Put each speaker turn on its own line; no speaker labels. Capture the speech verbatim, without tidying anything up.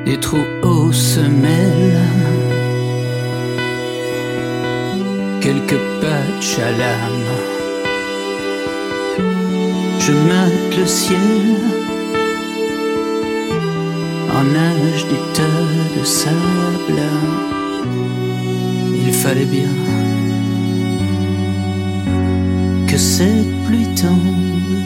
des trous aux semelles, quelques patchs à l'âme. Je mate le ciel en nage des tas de sable. Il fallait bien que cette pluie tombe